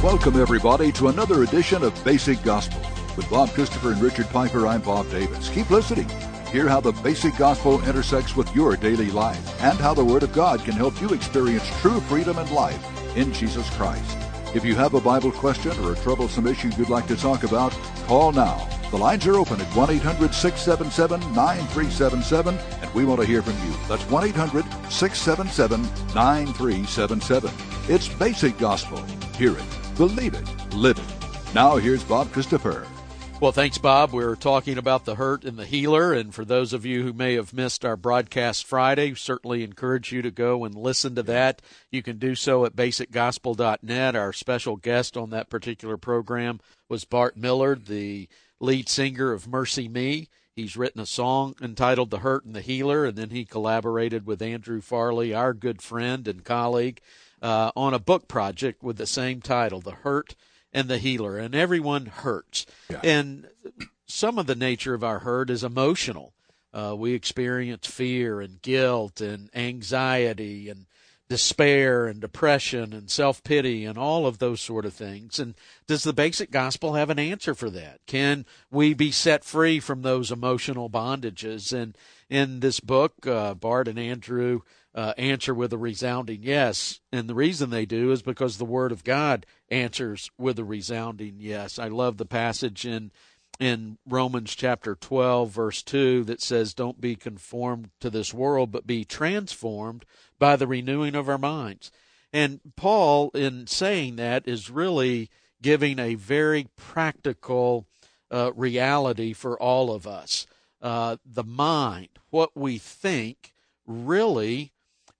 Welcome, everybody, to another edition of Basic Gospel. With Bob Christopher and Richard Piper, I'm Bob Davis. Keep listening. Hear how the basic gospel intersects with your daily life and how the Word of God can help you experience true freedom and life in Jesus Christ. If you have a Bible question or a troublesome issue you'd like to talk about, call now. The lines are open at 1-800-677-9377, and we want to hear from you. That's 1-800-677-9377. It's Basic Gospel. Hear it, believe it, live it. Now here's Bob Christopher. Well, thanks, Bob. We're talking about the hurt and the healer, and for those of you who may have missed our broadcast Friday, certainly encourage you to go and listen to that. You can do so at basicgospel.net. Our special guest on that particular program was Bart Millard, the lead singer of Mercy Me. He's written a song entitled The Hurt and the Healer, and then he collaborated with Andrew Farley, our good friend and colleague, on a book project with the same title, The Hurt and the Healer. And everyone hurts. Yeah. And some of the nature of our hurt is emotional. We experience fear and guilt and anxiety and despair and depression and self-pity and all of those sort of things. And does the basic gospel have an answer for that? Can we be set free from those emotional bondages? And in this book, Bart and Andrew answer with a resounding yes. And the reason they do is because the Word of God answers with a resounding yes. I love the passage in Romans chapter 12, verse 2, that says, don't be conformed to this world, but be transformed by the renewing of our minds. And Paul, in saying that, is really giving a very practical reality for all of us. The mind, what we think, really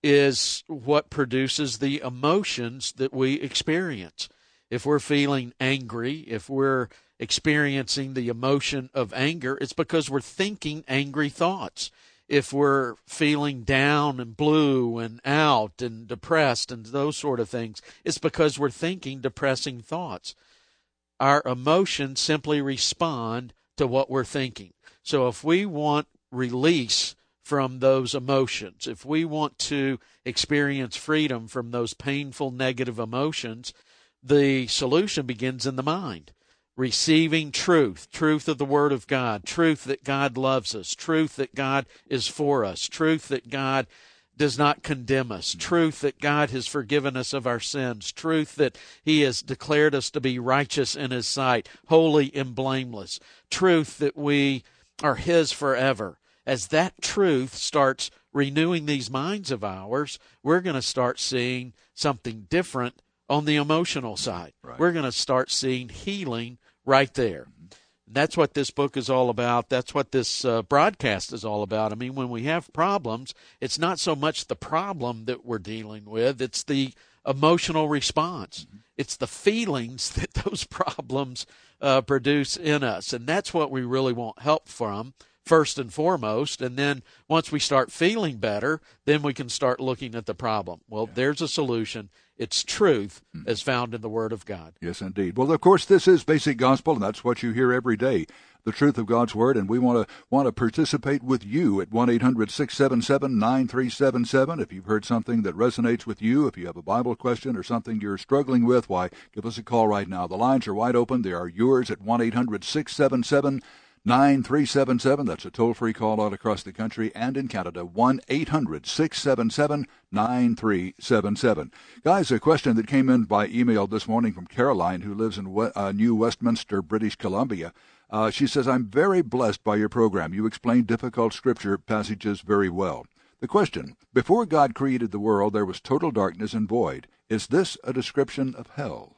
is what produces the emotions that we experience. If we're feeling angry, if we're experiencing the emotion of anger, it's because we're thinking angry thoughts. If we're feeling down and blue and out and depressed and those sort of things, it's because we're thinking depressing thoughts. Our emotions simply respond to what we're thinking. So if we want release from those emotions, if we want to experience freedom from those painful negative emotions, the solution begins in the mind. Receiving truth of the Word of God, truth that God loves us, truth that God is for us, truth that God does not condemn us, truth that God has forgiven us of our sins, truth that He has declared us to be righteous in His sight, holy and blameless, truth that we are His forever. As that truth starts renewing these minds of ours, we're going to start seeing something different on the emotional side. Right. We're going to start seeing healing right there. And that's what this book is all about. That's what this broadcast is all about. I mean, when we have problems, it's not so much the problem that we're dealing with, it's the emotional response. Mm-hmm. It's the feelings that those problems produce in us. And that's what we really want help from, first and foremost. And then once we start feeling better, then we can start looking at the problem. Well, there's a solution. It's truth as found in the Word of God. Yes, indeed. Well, of course, this is Basic Gospel, and that's what you hear every day, the truth of God's Word. And we want to participate with you at 1-800-677-9377. If you've heard something that resonates with you, if you have a Bible question or something you're struggling with, why, give us a call right now. The lines are wide open. They are yours at 1-800-677-9377. 9377. That's a toll-free call all across the country and in Canada. 1-800-677-9377. Guys, a question that came in by email this morning from Caroline, who lives in New Westminster, British Columbia. She says, I'm very blessed by your program. You explain difficult scripture passages very well. The question, before God created the world, there was total darkness and void. Is this a description of hell?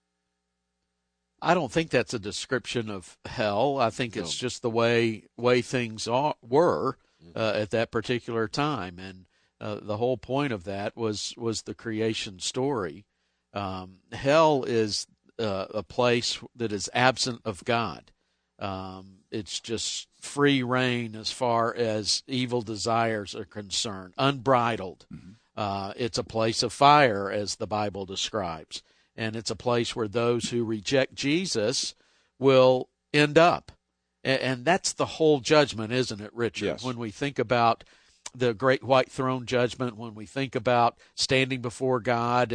I don't think that's a description of hell. I think it's just the way things were at that particular time, and the whole point of that was the creation story. Hell is a place that is absent of God. It's just free reign as far as evil desires are concerned, unbridled. Mm-hmm. It's a place of fire, as the Bible describes. And it's a place where those who reject Jesus will end up. And that's the whole judgment, isn't it, Richard? Yes. When we think about the great white throne judgment, when we think about standing before God and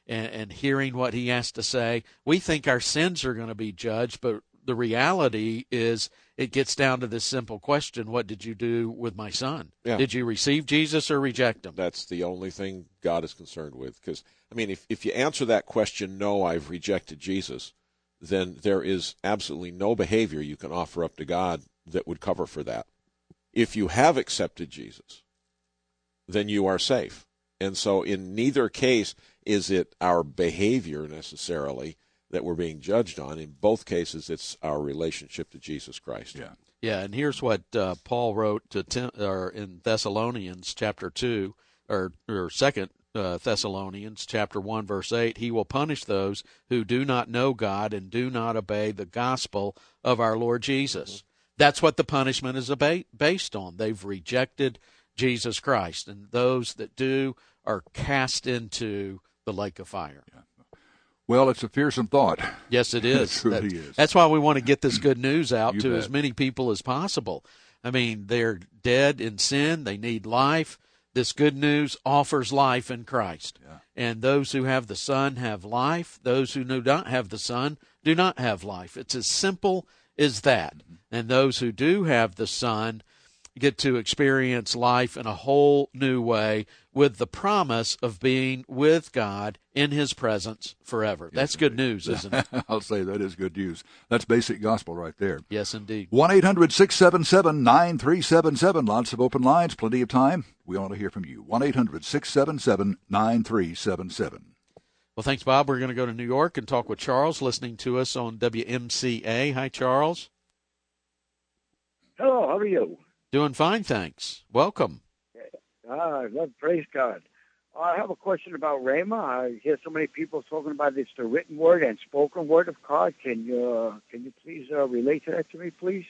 and hearing what he has to say. We think our sins are going to be judged, but the reality is it gets down to this simple question: what did you do with my son? Yeah. Did you receive Jesus or reject him? That's the only thing God is concerned with. Because, I mean, if you answer that question, no, I've rejected Jesus, then there is absolutely no behavior you can offer up to God that would cover for that. If you have accepted Jesus, then you are safe. And so in neither case is it our behavior necessarily that we're being judged on. In both cases, it's our relationship to Jesus Christ. Yeah, and here's what Paul wrote to in Thessalonians chapter 2, or 2 Thessalonians chapter 1, verse 8. He will punish those who do not know God and do not obey the gospel of our Lord Jesus. Mm-hmm. That's what the punishment is based on. They've rejected Jesus Christ, and those that do are cast into the lake of fire. Yeah. Well, it's a fearsome thought. Yes, it is. It really is. That's why we want to get this good news out to as many people as possible. I mean, they're dead in sin. They need life. This good news offers life in Christ. Yeah. And those who have the Son have life. Those who do not have the Son do not have life. It's as simple as that. Mm-hmm. And those who do have the Son get to experience life in a whole new way with the promise of being with God in His presence forever. Yes, that's good news, isn't it? I'll say that is good news. That's basic gospel right there. Yes, indeed. 1-800-677-9377. Lots of open lines, plenty of time. We want to hear from you. 1-800-677-9377. Well, thanks, Bob. We're going to go to New York and talk with Charles, listening to us on WMCA. Hi, Charles. Hello, how are you? Doing fine, thanks. Welcome. Praise God. I have a question about Rhema. I hear so many people talking about it's the written word and spoken word of God. Can you please relate to that to me, please?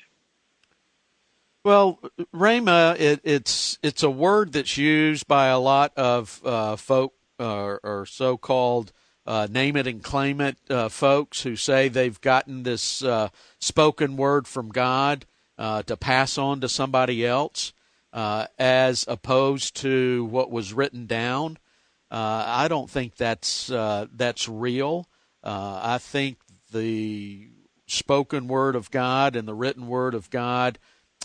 Well, Rhema, it's a word that's used by a lot of folk or so-called name it and claim it folks who say they've gotten this spoken word from God to pass on to somebody else, as opposed to what was written down. I don't think that's real. I think the spoken word of God and the written word of God,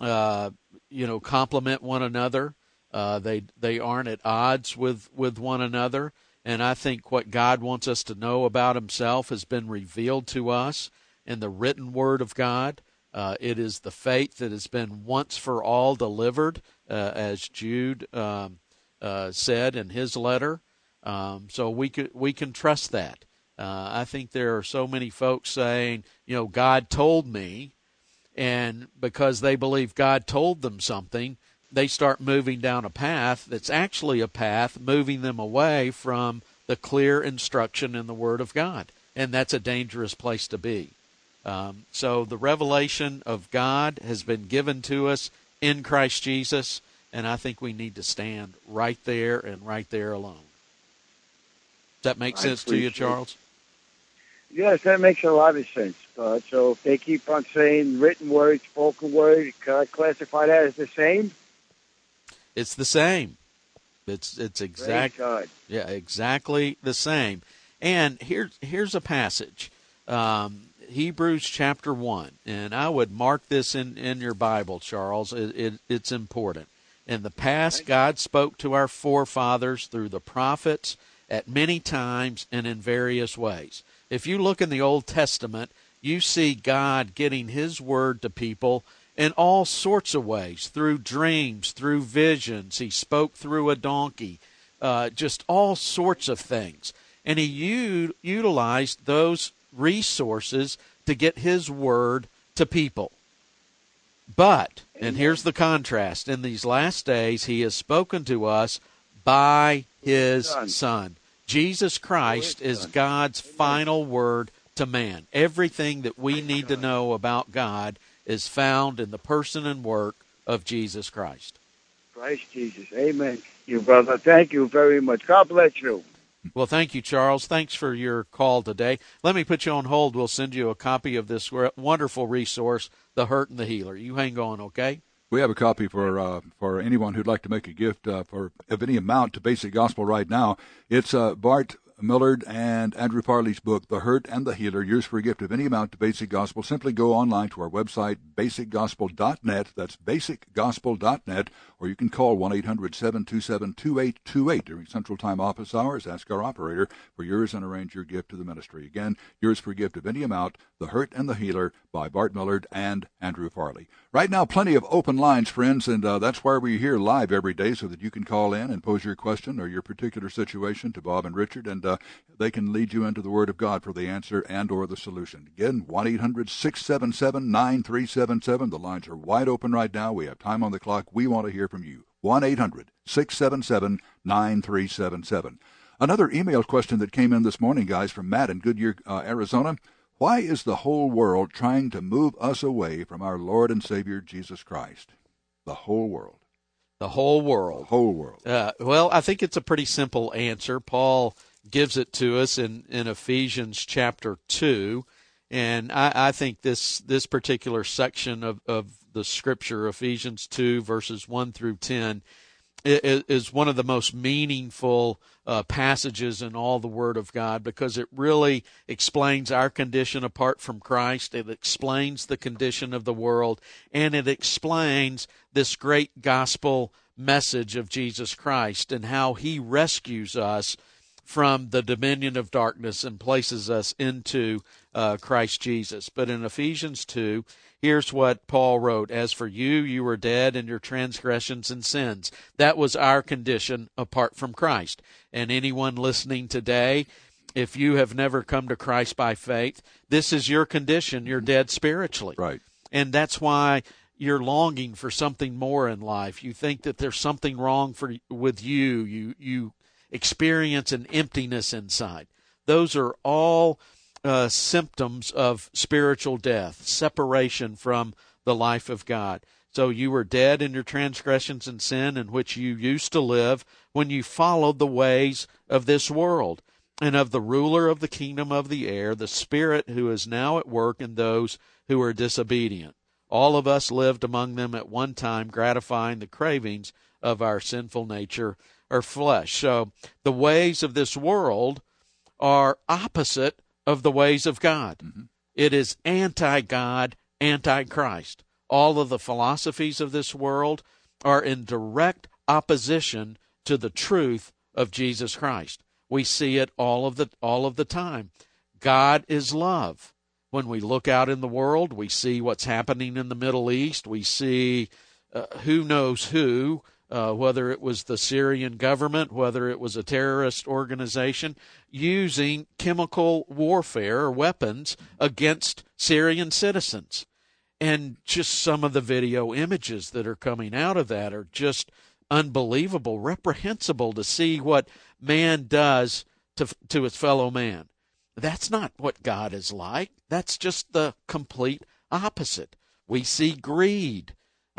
complement one another. They aren't at odds with one another. And I think what God wants us to know about Himself has been revealed to us in the written word of God. It is the faith that has been once for all delivered, as Jude said in his letter. So we can trust that. I think there are so many folks saying, God told me, and because they believe God told them something, they start moving down a path that's actually a path moving them away from the clear instruction in the Word of God. And that's a dangerous place to be. So the revelation of God has been given to us in Christ Jesus, and I think we need to stand right there and right there alone. Does that make sense to you, Charles? Yes, that makes a lot of sense. So if they keep on saying written word, spoken word, can I classify that as the same? It's the same. It's exactly the same. And here's a passage. Hebrews chapter 1, and I would mark this in your Bible, Charles. It's important. In the past, God spoke to our forefathers through the prophets at many times and in various ways. If you look in the Old Testament, you see God getting His word to people in all sorts of ways, through dreams, through visions. He spoke through a donkey, just all sorts of things. And He utilized those resources to get His word to people. But, and here's the contrast, in these last days He has spoken to us by His Son. Jesus Christ is God's final word to man. Everything that we need to know about God is found in the person and work of Jesus Christ. Christ Jesus. Amen. You, brother. Thank you very much. God bless you. Well, thank you, Charles. Thanks for your call today. Let me put you on hold. We'll send you a copy of this wonderful resource, The Hurt and the Healer. You hang on, okay? We have a copy for anyone who'd like to make a gift of any amount to Basic Gospel right now. It's Bart Millard and Andrew Farley's book, The Hurt and the Healer, Yours for a Gift of Any Amount to Basic Gospel. Simply go online to our website, basicgospel.net. That's basicgospel.net. Or you can call 1-800-727-2828 during Central Time office hours. Ask our operator for yours and arrange your gift to the ministry. Again, Yours for a Gift of Any Amount, The Hurt and the Healer by Bart Millard and Andrew Farley. Right now, plenty of open lines, friends, and that's why we're here live every day so that you can call in and pose your question or your particular situation to Bob and Richard, and they can lead you into the Word of God for the answer and or the solution. Again, 1-800-677-9377. The lines are wide open right now. We have time on the clock. We want to hear from you. 1-800-677-9377. Another email question that came in this morning, guys, from Matt in Goodyear, Arizona. Why is the whole world trying to move us away from our Lord and Savior, Jesus Christ? The whole world. The whole world. The whole world. Well, I think it's a pretty simple answer. Paul gives it to us in Ephesians chapter 2. And I think this particular section of the Scripture, Ephesians 2, verses 1 through 10, is one of the most meaningful passages in all the Word of God, because it really explains our condition apart from Christ. It explains the condition of the world, and it explains this great gospel message of Jesus Christ and how He rescues us from the dominion of darkness and places us into Christ Jesus. But in Ephesians 2, here's what Paul wrote. As for you, you were dead in your transgressions and sins. That was our condition apart from Christ. And anyone listening today, if you have never come to Christ by faith, this is your condition. You're dead spiritually. Right. And that's why you're longing for something more in life. You think that there's something wrong with you. You experience an emptiness inside. Those are all symptoms of spiritual death, separation from the life of God. So you were dead in your transgressions and sin in which you used to live when you followed the ways of this world and of the ruler of the kingdom of the air, the spirit who is now at work in those who are disobedient. All of us lived among them at one time, gratifying the cravings of our sinful nature or flesh. So the ways of this world are opposite of the ways of God. Mm-hmm. It is anti-God, anti-Christ. All of the philosophies of this world are in direct opposition to the truth of Jesus Christ. We see it all of the time. God is love. When we look out in the world, we see what's happening in the Middle East. We see who knows who, whether it was the Syrian government, whether it was a terrorist organization, using chemical warfare or weapons against Syrian citizens. And just some of the video images that are coming out of that are just unbelievable, reprehensible to see what man does to his fellow man. That's not what God is like. That's just the complete opposite. We see greed.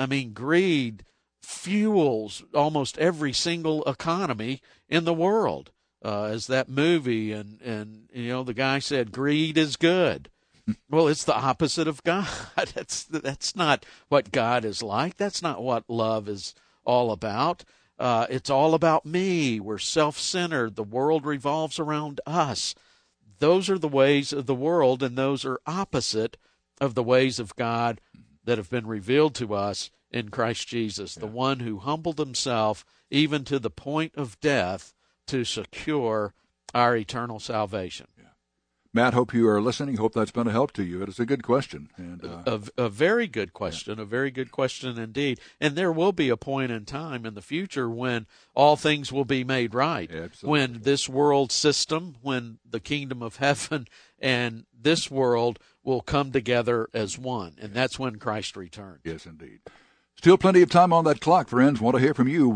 Greed fuels almost every single economy in the world. As that movie, and the guy said, greed is good. Well, it's the opposite of God. That's not what God is like. That's not what love is all about. It's all about me. We're self-centered. The world revolves around us. Those are the ways of the world, and those are opposite of the ways of God that have been revealed to us in Christ Jesus, the one who humbled himself even to the point of death to secure our eternal salvation. Yeah. Matt, hope you are listening. Hope that's been a help to you. It is a good question. And a very good question, a very good question indeed. And there will be a point in time in the future when all things will be made right. Absolutely. When this world system, when the kingdom of heaven and this world will come together as one. And that's when Christ returns. Yes, indeed. Still plenty of time on that clock, friends. Want to hear from you.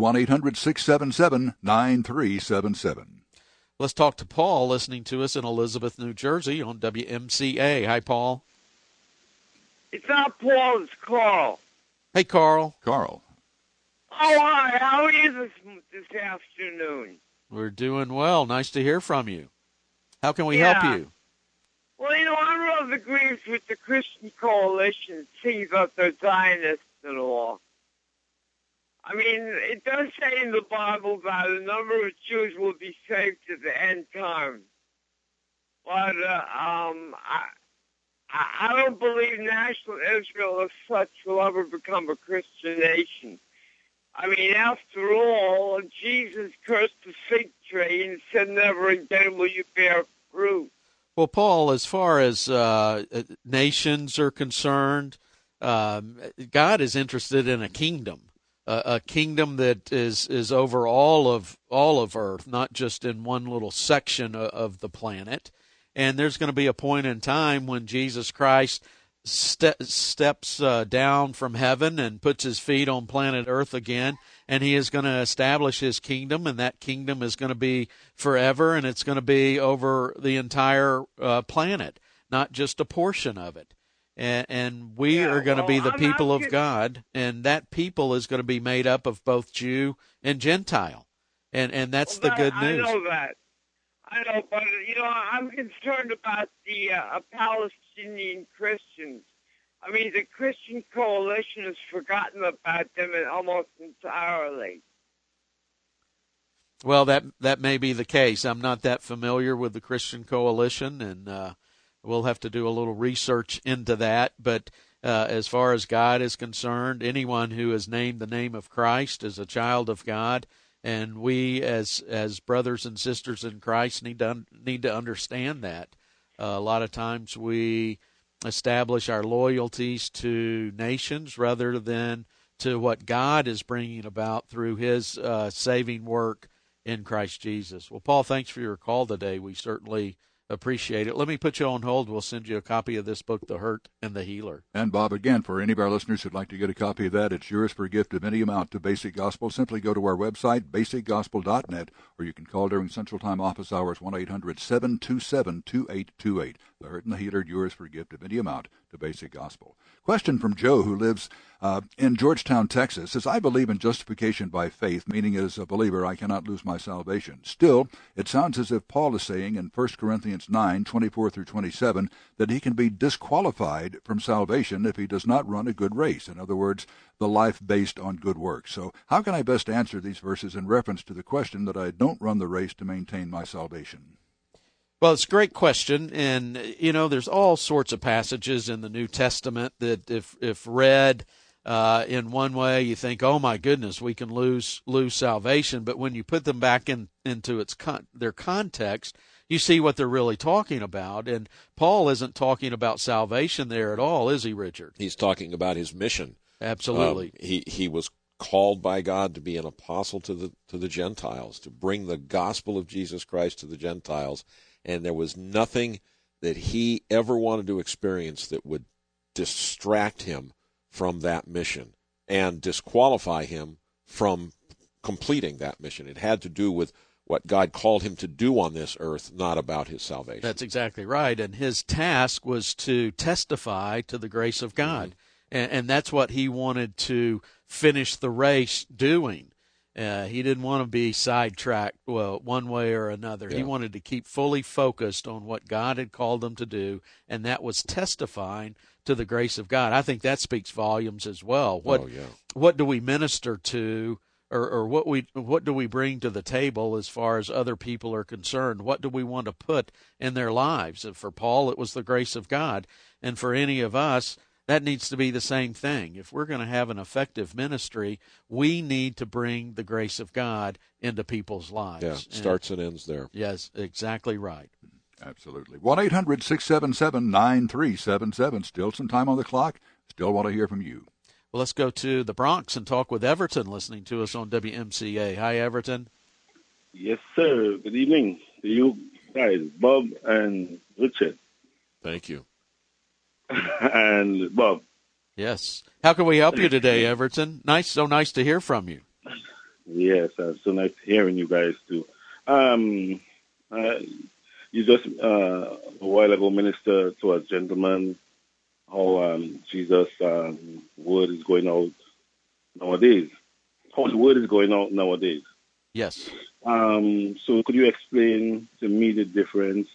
1-800-677-9377. Let's talk to Paul, listening to us in Elizabeth, New Jersey on WMCA. Hi, Paul. It's not Paul, it's Carl. Hey, Carl. Carl. Oh, hi. How are you this afternoon? We're doing well. Nice to hear from you. How can we help you? Well, I'm rather agrees with the Christian Coalition, sees up the Zionists and all. I mean, it does say in the Bible that a number of Jews will be saved at the end time. But I don't believe national Israel as such will ever become a Christian nation. I mean, after all, Jesus cursed the fig tree and said, never again will you bear fruit. Well, Paul, as far as nations are concerned, God is interested in a kingdom that is over all of Earth, not just in one little section of the planet. And there's going to be a point in time when Jesus Christ steps down from heaven and puts his feet on planet Earth again, and he is going to establish his kingdom, and that kingdom is going to be forever, and it's going to be over the entire planet, not just a portion of it. And we are going to be the people of God, and that people is going to be made up of both Jew and Gentile, and that's the good news. I know that. I know, but, I'm concerned about the Palestinian Christians. I mean, the Christian Coalition has forgotten about them almost entirely. Well, that may be the case. I'm not that familiar with the Christian Coalition, and we'll have to do a little research into that. But as far as God is concerned, anyone who has named the name of Christ is a child of God. And we, as brothers and sisters in Christ, need to understand that. A lot of times we establish our loyalties to nations rather than to what God is bringing about through His saving work in Christ Jesus. Well, Paul, thanks for your call today. We certainly appreciate it. Let me put you on hold. We'll send you a copy of this book, The Hurt and the Healer. And Bob, again, for any of our listeners who'd like to get a copy of that, it's yours for a gift of any amount to Basic Gospel. Simply go to our website, basicgospel.net, or you can call during Central Time office hours, 1-800-727-2828. The Hurt and the Healer, yours for a gift of any amount to Basic Gospel. Question from Joe, who lives in Georgetown, Texas, says, I believe in justification by faith, meaning as a believer I cannot lose my salvation. Still, it sounds as if Paul is saying in 1 Corinthians 9:24-27 that he can be disqualified from salvation if he does not run a good race. In other words, the life based on good works. So how can I best answer these verses in reference to the question that I don't run the race to maintain my salvation? Well, it's a great question, and there's all sorts of passages in the New Testament that, if read in one way, you think, "Oh my goodness, we can lose salvation." But when you put them back into their context, you see what they're really talking about. And Paul isn't talking about salvation there at all, is he, Richard? He's talking about his mission. Absolutely. He was called by God to be an apostle to the Gentiles, to bring the gospel of Jesus Christ to the Gentiles. And there was nothing that he ever wanted to experience that would distract him from that mission and disqualify him from completing that mission. It had to do with what God called him to do on this earth, not about his salvation. That's exactly right. And his task was to testify to the grace of God. Mm-hmm. And that's what he wanted to finish the race doing. He didn't want to be sidetracked, one way or another. Yeah. He wanted to keep fully focused on what God had called him to do, and that was testifying to the grace of God. I think that speaks volumes as well. What do we minister to, or what do we bring to the table as far as other people are concerned? What do we want to put in their lives? And for Paul, it was the grace of God, and for any of us, that needs to be the same thing. If we're going to have an effective ministry, we need to bring the grace of God into people's lives. Yeah, starts and ends there. Yes, exactly right. Absolutely. 1-800-677-9377. Still some time on the clock. Still want to hear from you. Well, let's go to the Bronx and talk with Everton, listening to us on WMCA. Hi, Everton. Yes, sir. Good evening to you guys, Bob and Richard. Thank you. And Bob. Yes. How can we help you today, Everton? So nice to hear from you. Yes, so nice hearing you guys too. You just a while ago ministered to a gentleman how Jesus' word is going out nowadays. How the word is going out nowadays. Yes. So could you explain to me the difference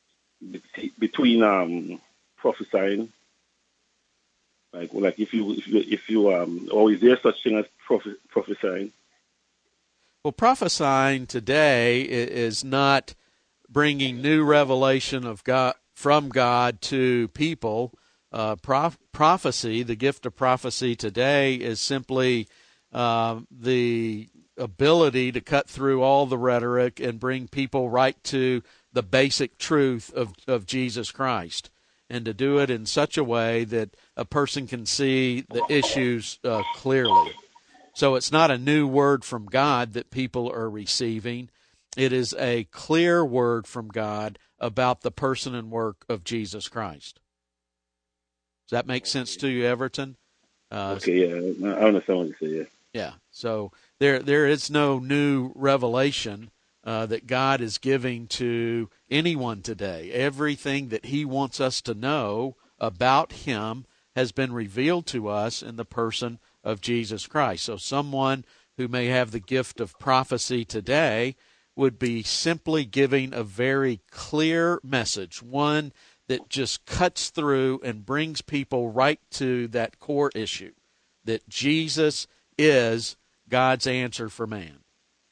between prophesying, like if you or is there such thing as prophesying? Well, prophesying today is not bringing new revelation of God from God to people. Prophecy, the gift of prophecy today, is simply the ability to cut through all the rhetoric and bring people right to the basic truth of Jesus Christ, and to do it in such a way that a person can see the issues clearly. So it's not a new word from God that people are receiving. It is a clear word from God about the person and work of Jesus Christ. Does that make sense to you, Everton? Okay, yeah, I understand what you say, yeah. Yeah, so there is no new revelation that God is giving to anyone today. Everything that he wants us to know about him has been revealed to us in the person of Jesus Christ. So someone who may have the gift of prophecy today would be simply giving a very clear message, one that just cuts through and brings people right to that core issue, that Jesus is God's answer for man.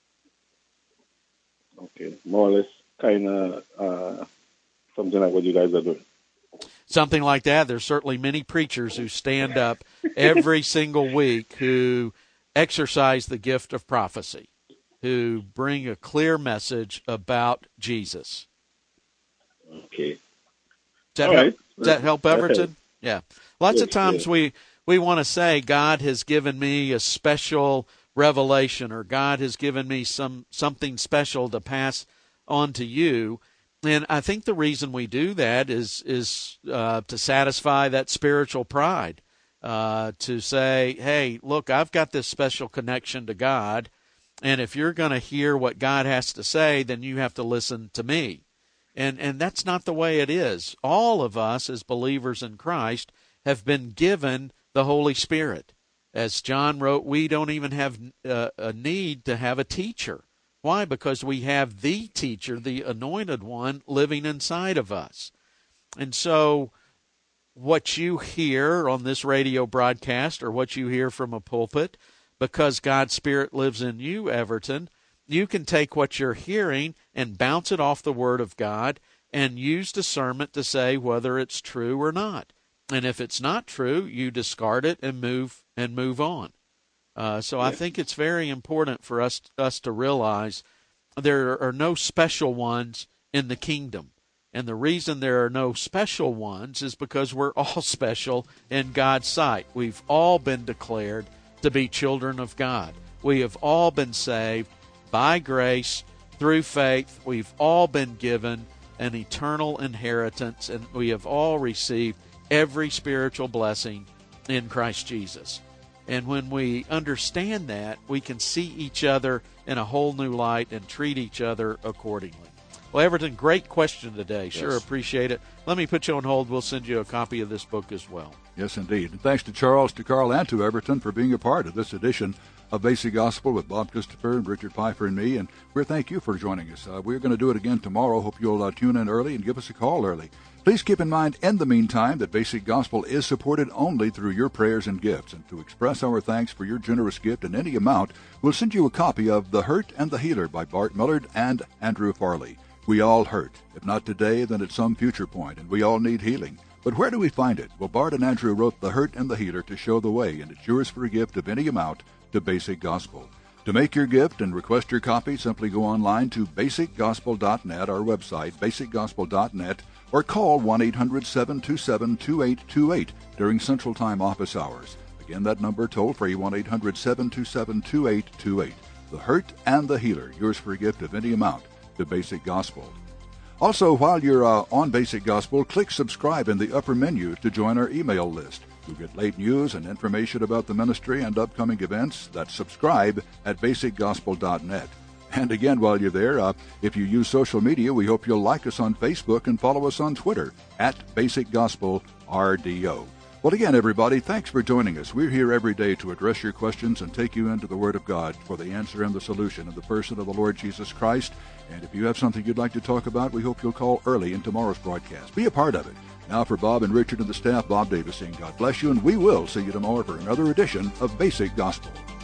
Okay, more or less kind of something like what you guys are doing. Something like that. There's certainly many preachers who stand up every single week who exercise the gift of prophecy, who bring a clear message about Jesus. Okay. Does that help, Everton? Yeah. Lots of times we want to say, God has given me a special revelation, or God has given me something special to pass on to you. And I think the reason we do that is to satisfy that spiritual pride, to say, hey, look, I've got this special connection to God, and if you're going to hear what God has to say, then you have to listen to me. And that's not the way it is. All of us as believers in Christ have been given the Holy Spirit. As John wrote, we don't even have a need to have a teacher. Why? Because we have the teacher, the anointed one, living inside of us. And so what you hear on this radio broadcast, or what you hear from a pulpit, because God's Spirit lives in you, Everton, you can take what you're hearing and bounce it off the Word of God and use discernment to say whether it's true or not. And if it's not true, you discard it and move on. So I think it's very important for us to realize there are no special ones in the kingdom. And the reason there are no special ones is because we're all special in God's sight. We've all been declared to be children of God. We have all been saved by grace through faith. We've all been given an eternal inheritance, and we have all received every spiritual blessing in Christ Jesus. And when we understand that, we can see each other in a whole new light and treat each other accordingly. Well, Everton, great question today. Sure appreciate it. Let me put you on hold. We'll send you a copy of this book as well. Yes, indeed. And thanks to Charles, to Carl, and to Everton for being a part of this edition of Basic Gospel with Bob Christopher and Richard Pfeiffer and me. And we thank you for joining us. We're going to do it again tomorrow. Hope you'll tune in early and give us a call early. Please keep in mind, in the meantime, that Basic Gospel is supported only through your prayers and gifts. And to express our thanks for your generous gift in any amount, we'll send you a copy of The Hurt and the Healer by Bart Millard and Andrew Farley. We all hurt. If not today, then at some future point, and we all need healing. But where do we find it? Well, Bart and Andrew wrote The Hurt and the Healer to show the way, and it's yours for a gift of any amount to Basic Gospel. To make your gift and request your copy, simply go online to basicgospel.net, our website, basicgospel.net, or call 1-800-727-2828 during Central Time office hours. Again, that number toll-free, 1-800-727-2828. The Hurt and the Healer, yours for a gift of any amount to Basic Gospel. Also, while you're on Basic Gospel, click subscribe in the upper menu to join our email list. You'll get late news and information about the ministry and upcoming events. That's subscribe at basicgospel.net. And again, while you're there, if you use social media, we hope you'll like us on Facebook and follow us on Twitter at Basic Gospel RDO. Well, again, everybody, thanks for joining us. We're here every day to address your questions and take you into the Word of God for the answer and the solution in the person of the Lord Jesus Christ. And if you have something you'd like to talk about, we hope you'll call early in tomorrow's broadcast. Be a part of it. Now for Bob and Richard and the staff, Bob Davis saying God bless you, and we will see you tomorrow for another edition of Basic Gospel.